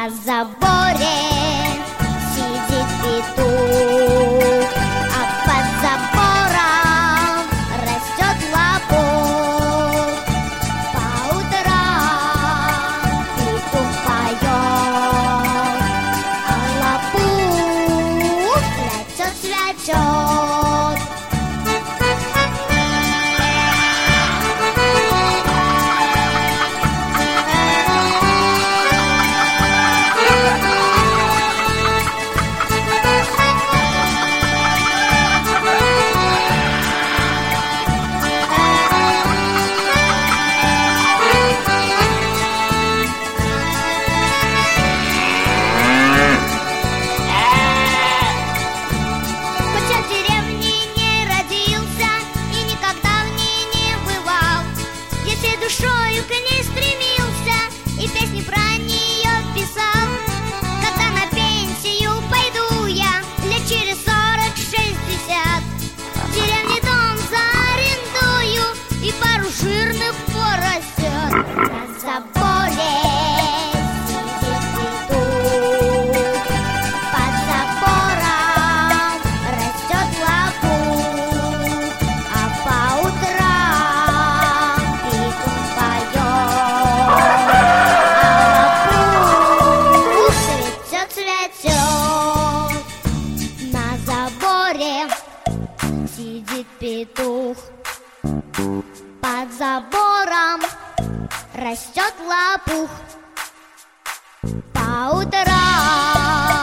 На заборе сидит петух, а под забором растет лопух. По утрам петух поет, а лопух свячет. Душою к ней стремился и песни про нее писал. Когда на пенсию пойду я лет через 40-60, в деревне дом заарендую и пару жирных поросят. На заборе сидит петух, под забором растет лопух, а по утрам на заборе сидит петух, под забором растет лопух. По утрам